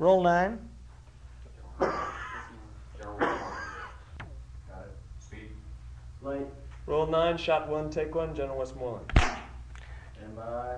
Roll 9. Got it. Speed. Light. Roll 9, shot 1, take 1, General Westmoreland. Stand by.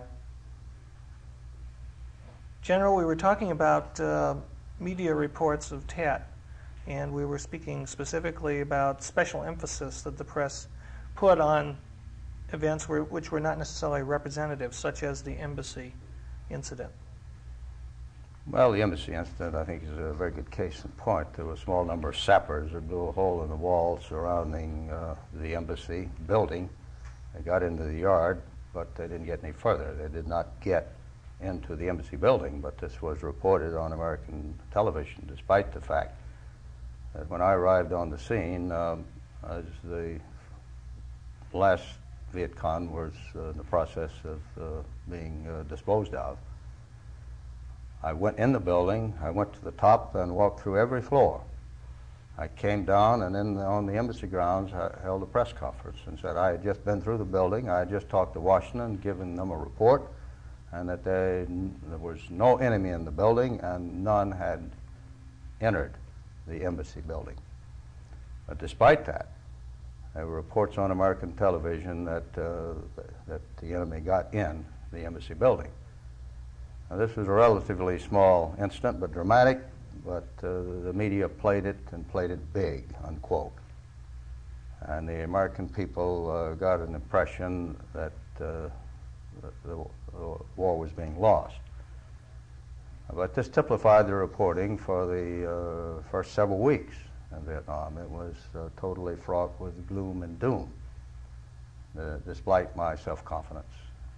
General, we were talking about media reports of Tet, and we were speaking specifically about special emphasis that the press put on events which were not necessarily representative, such as the embassy incident. Well, the embassy incident, I think, is a very good case in point. There were a small number of sappers who blew a hole in the wall surrounding the embassy building. They got into the yard, but they didn't get any further. They did not get into the embassy building, but this was reported on American television, despite the fact that when I arrived on the scene, as the last Viet Cong was in the process of being disposed of, I went in the building, I went to the top and walked through every floor. I came down and on the embassy grounds I held a press conference and said I had just been through the building, I had just talked to Washington, given them a report, and that there was no enemy in the building and none had entered the embassy building. But despite that, there were reports on American television that the enemy got in the embassy building. Now, this was a relatively small incident, but dramatic, but the media played it and played it big, unquote. And the American people got an impression that the war was being lost. But this typified the reporting for the first several weeks in Vietnam. It was totally fraught with gloom and doom, despite my self-confidence.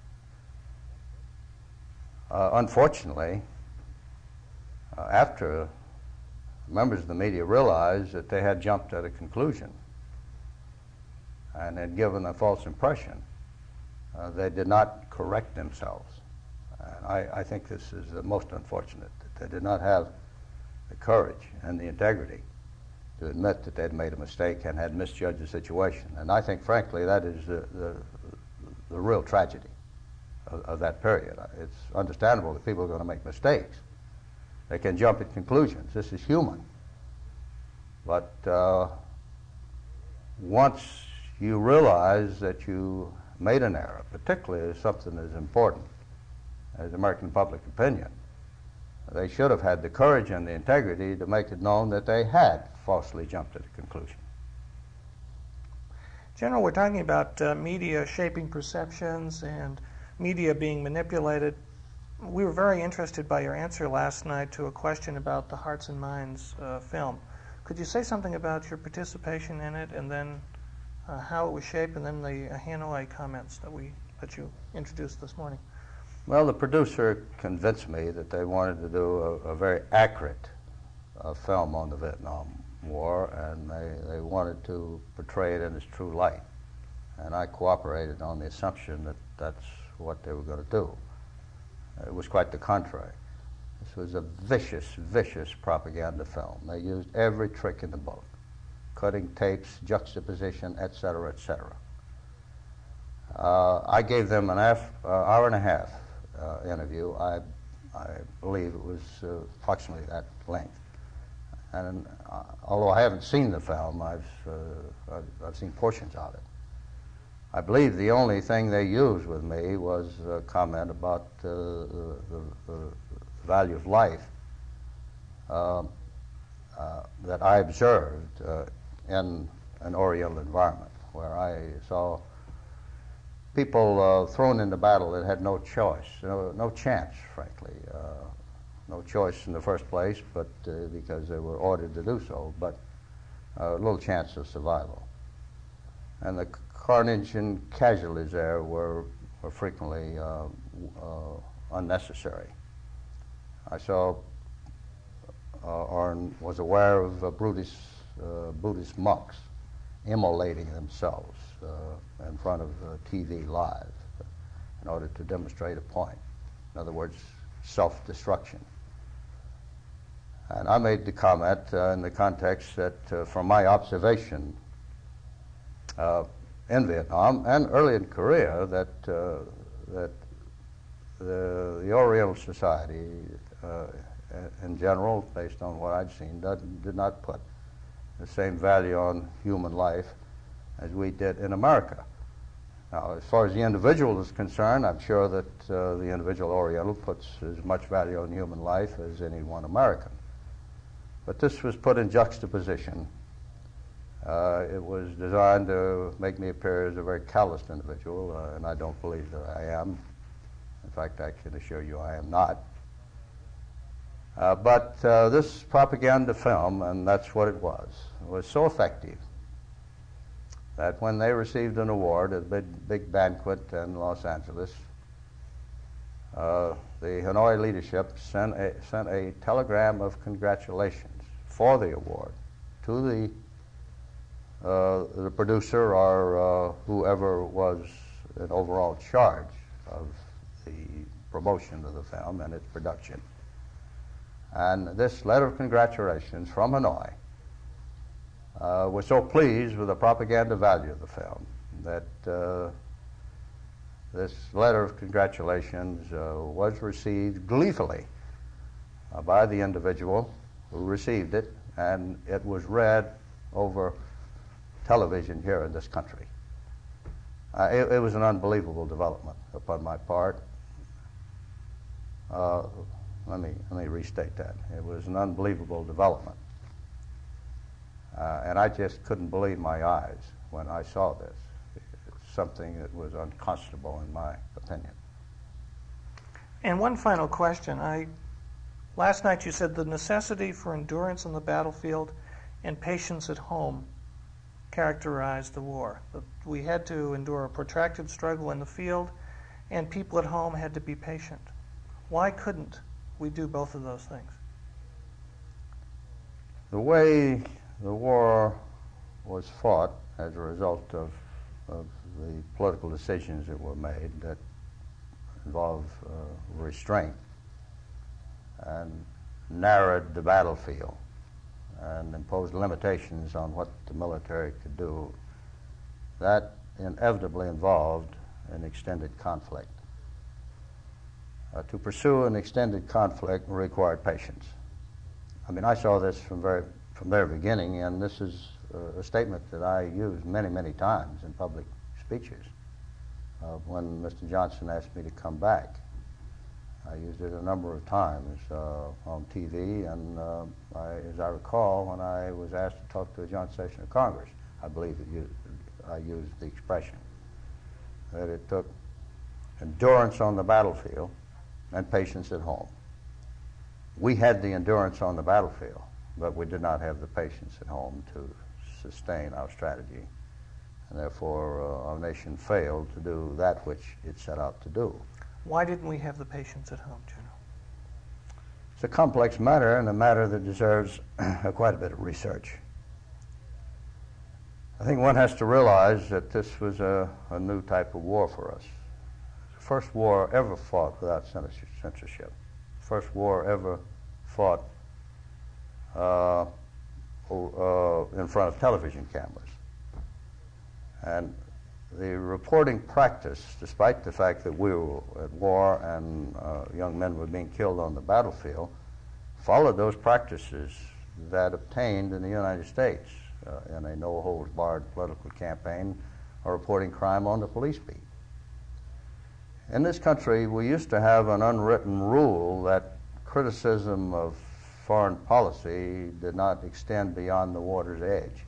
Unfortunately, after members of the media realized that they had jumped at a conclusion and had given a false impression, they did not correct themselves. And I think this is the most unfortunate, that they did not have the courage and the integrity to admit that they'd made a mistake and had misjudged the situation. And I think, frankly, that is the real tragedy of that period. It's understandable that people are going to make mistakes. They can jump at conclusions. This is human. But once you realize that you made an error, particularly something as important as American public opinion, they should have had the courage and the integrity to make it known that they had falsely jumped at a conclusion. General, we're talking about media shaping perceptions and media being manipulated. We were very interested by your answer last night to a question about the Hearts and Minds film. Could you say something about your participation in it, and then how it was shaped, and then the Hanoi comments that you introduced this morning? Well, the producer convinced me that they wanted to do a very accurate film on the Vietnam War, and they wanted to portray it in its true light. And I cooperated on the assumption that that's what they were going to do. It was quite the contrary. This was a vicious, vicious propaganda film. They used every trick in the book: cutting tapes, juxtaposition, etc., etc. I gave them an hour and a half interview. I believe it was approximately that length. And although I haven't seen the film, I've seen portions of it. I believe the only thing they used with me was a comment about the value of life that I observed in an Oriental environment, where I saw people thrown into battle that had no choice, no chance, frankly. No choice in the first place, but because they were ordered to do so, but little chance of survival. And the carnage and casualties there were frequently unnecessary. I saw or was aware of Buddhist monks immolating themselves in front of TV live in order to demonstrate a point. In other words, self-destruction. And I made the comment in the context that from my observation in Vietnam and early in Korea, that the Oriental society in general, based on what I'd seen, did not put the same value on human life as we did in America. Now, as far as the individual is concerned, I'm sure that the individual Oriental puts as much value on human life as any one American. But this was put in juxtaposition. It was designed to make me appear as a very calloused individual, and I don't believe that I am. In fact, I can assure you I am not. But this propaganda film, and that's what it was so effective that when they received an award at a big banquet in Los Angeles, the Hanoi leadership sent a telegram of congratulations for the award to the producer or whoever was in overall charge of the promotion of the film and its production. And this letter of congratulations from Hanoi was so pleased with the propaganda value of the film that this letter of congratulations was received gleefully by the individual who received it, and it was read over television here in this country. It was an unbelievable development upon my part. Let me restate that. It was an unbelievable development. And I just couldn't believe my eyes when I saw this. It's something that was unconscionable in my opinion. And one final question. Last night you said the necessity for endurance on the battlefield and patience at home characterized the war. That we had to endure a protracted struggle in the field, and people at home had to be patient. Why couldn't we do both of those things? The way the war was fought as a result of the political decisions that were made that involved restraint and narrowed the battlefield and imposed limitations on what the military could do, that inevitably involved an extended conflict. To pursue an extended conflict required patience. I mean, I saw this from their beginning, and this is a statement that I used many, many times in public speeches. When Mr. Johnson asked me to come back, I used it a number of times on TV, and as I recall, when I was asked to talk to a joint session of Congress, I believe I used the expression that it took endurance on the battlefield and patience at home. We had the endurance on the battlefield, but we did not have the patience at home to sustain our strategy, and therefore our nation failed to do that which it set out to do. Why didn't we have the patience at home, General? It's a complex matter, and a matter that deserves quite a bit of research. I think one has to realize that this was a new type of war for us. The first war ever fought without censorship. First war ever fought in front of television cameras. And the reporting practice, despite the fact that we were at war and young men were being killed on the battlefield, followed those practices that obtained in the United States in a no-holds-barred political campaign or reporting crime on the police beat. In this country, we used to have an unwritten rule that criticism of foreign policy did not extend beyond the water's edge.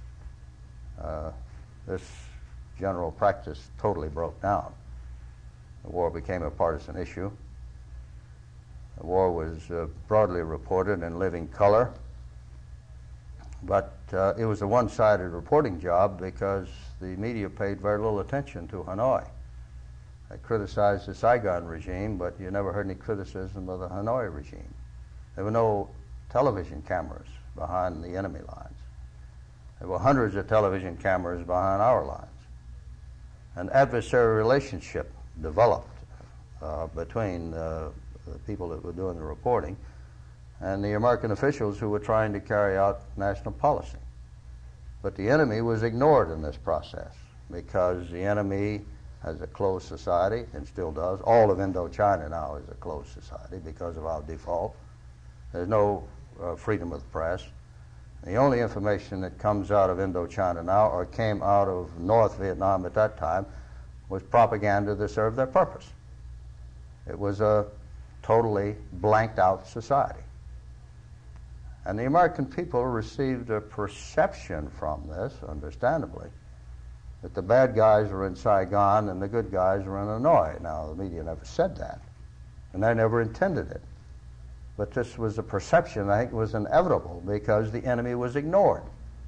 This general practice totally broke down. The war became a partisan issue. The war was broadly reported in living color, but it was a one-sided reporting job because the media paid very little attention to Hanoi. They criticized the Saigon regime, but you never heard any criticism of the Hanoi regime. There were no television cameras behind the enemy lines. There were hundreds of television cameras behind our lines. An adversarial relationship developed between the people that were doing the reporting and the American officials who were trying to carry out national policy. But the enemy was ignored in this process because the enemy has a closed society and still does. All of Indochina now is a closed society because of our default. There's no freedom of the press. The only information that comes out of Indochina now, or came out of North Vietnam at that time, was propaganda that served their purpose. It was a totally blanked out society. And the American people received a perception from this, understandably, that the bad guys were in Saigon and the good guys were in Hanoi. Now, the media never said that, and they never intended it. But this was a perception I think was inevitable because the enemy was ignored.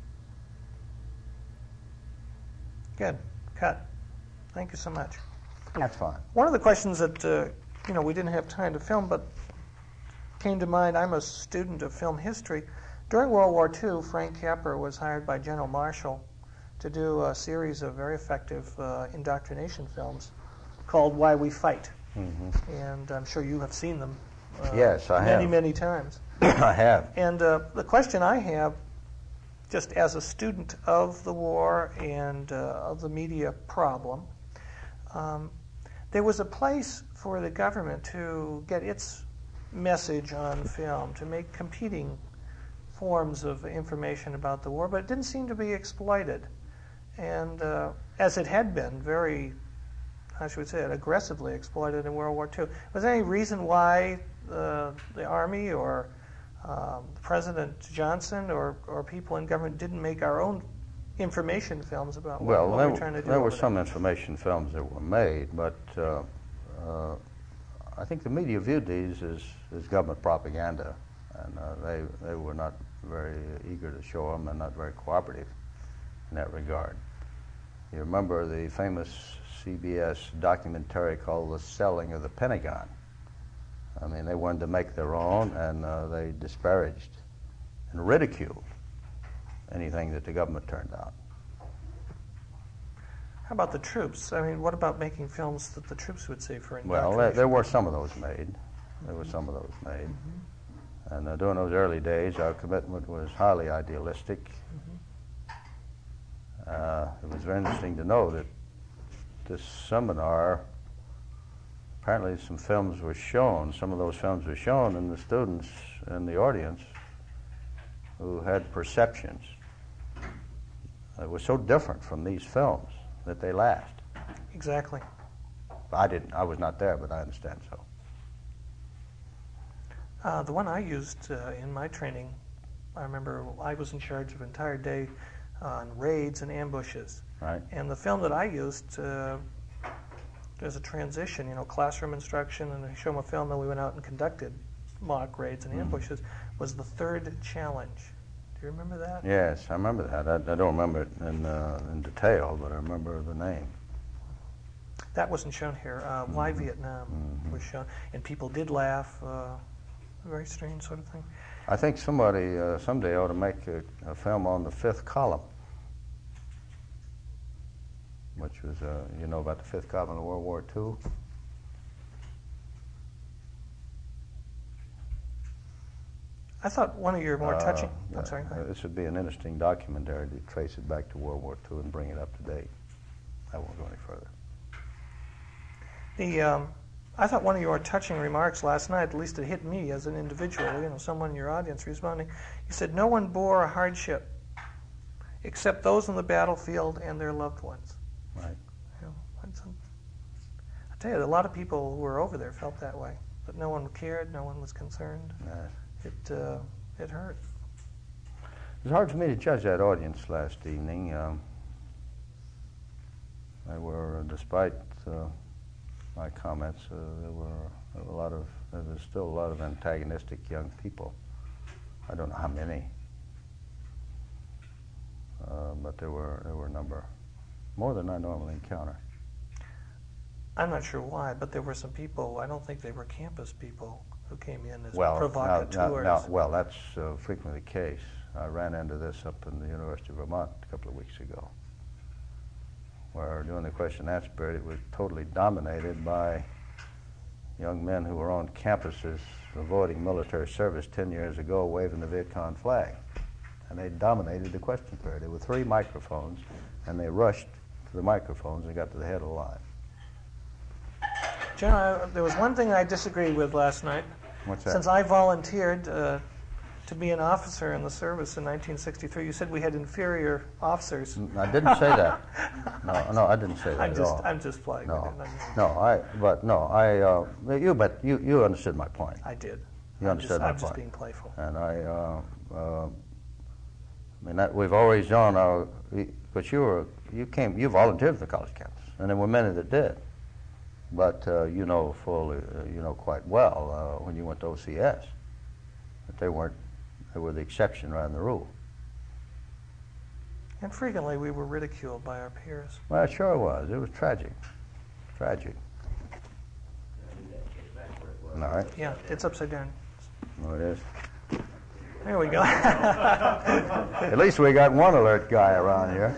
Good. Cut. Thank you so much. That's fine. One of the questions that we didn't have time to film, but came to mind. I'm a student of film history. During World War II, Frank Capra was hired by General Marshall to do a series of very effective indoctrination films called Why We Fight. Mm-hmm. And I'm sure you have seen them. Yes, I have. Many times. I have. And the question I have, just as a student of the war and of the media problem, there was a place for the government to get its message on film, to make competing forms of information about the war, but it didn't seem to be exploited. And as it had been very, how should we say it, aggressively exploited in World War II. Was there any reason why the Army or President Johnson or people in government didn't make our own information films about what we were trying to do? There were some information films that were made, but I think the media viewed these as government propaganda, and they were not very eager to show them and not very cooperative in that regard. You remember the famous CBS documentary called The Selling of the Pentagon. I mean, they wanted to make their own, and they disparaged and ridiculed anything that the government turned out. How about the troops? I mean, what about making films that the troops would see for indoctrination? Well, there were some of those made. There were some of those made. Mm-hmm. And during those early days, our commitment was highly idealistic. Mm-hmm. It was very interesting to know that this seminar, apparently some films were shown. Some of those films were shown, and the students in the audience who had perceptions that were so different from these films that they laughed. Exactly. I was not there, but I understand so. The one I used in my training, I remember I was in charge of an entire day on raids and ambushes. Right. And the film that I used, there's a transition, classroom instruction, and I show them a film, and we went out and conducted mock raids and ambushes, was The Third Challenge. Do you remember that? Yes, I remember that. I don't remember it in detail, but I remember the name. That wasn't shown here. Why Vietnam was shown, and people did laugh. Very strange sort of thing. I think somebody someday ought to make a film on The Fifth Column, which was, about the Fifth Column in World War II. I thought one of your more touching... I'm sorry, go ahead. This would be an interesting documentary to trace it back to World War II and bring it up to date. I won't go any further. I thought one of your touching remarks last night, at least it hit me as an individual, someone in your audience responding. You said, no one bore a hardship except those on the battlefield and their loved ones. Right. I tell you, a lot of people who were over there felt that way, but no one cared, no one was concerned. Yes. It hurt. It was hard for me to judge that audience last evening. They were, despite my comments, there was still a lot of antagonistic young people. I don't know how many, but there were a number, more than I normally encounter. I'm not sure why, but there were some people, I don't think they were campus people, who came in as Well, provocateurs. Well, that's frequently the case. I ran into this up in the University of Vermont a couple of weeks ago, where during the question and answer period, it was totally dominated by young men who were on campuses avoiding military service 10 years ago, waving the Viet Cong flag. And they dominated the question period. There were 3 microphones, and they rushed to the microphones and got to the head of the line. General, there was one thing I disagreed with last night. What's that? Since I volunteered to be an officer in the service in 1963, you said we had inferior officers. I didn't say that. No, I didn't say that at all. I'm just playing. No, with it. You understood my point. I did. You understood my I'm just point. being playful. And we've always known but you volunteered for the college campus, and there were many that did. But you know quite well when you went to OCS that they were the exception rather than the rule. And frequently we were ridiculed by our peers. Well, it sure was. It was tragic. Tragic. All right. Yeah, it's upside down. Oh, it is. There we go. At least we got one alert guy around here.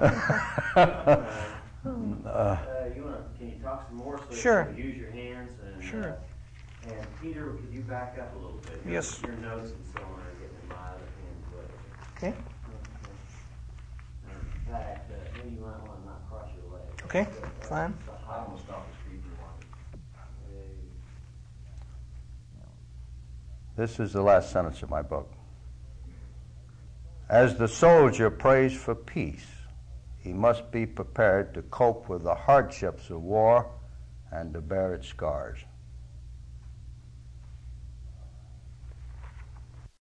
Can you talk some more so Sure. you can use your hands? And, Sure. And Peter, could you back up a little bit? Yes. Your notes and so on are getting in my other hand. Okay. In fact, maybe you might want to not cross your legs. Okay, fine. I'm going to stop the screen for one. This is the last sentence of my book. As the soldier prays for peace, he must be prepared to cope with the hardships of war and to bear its scars.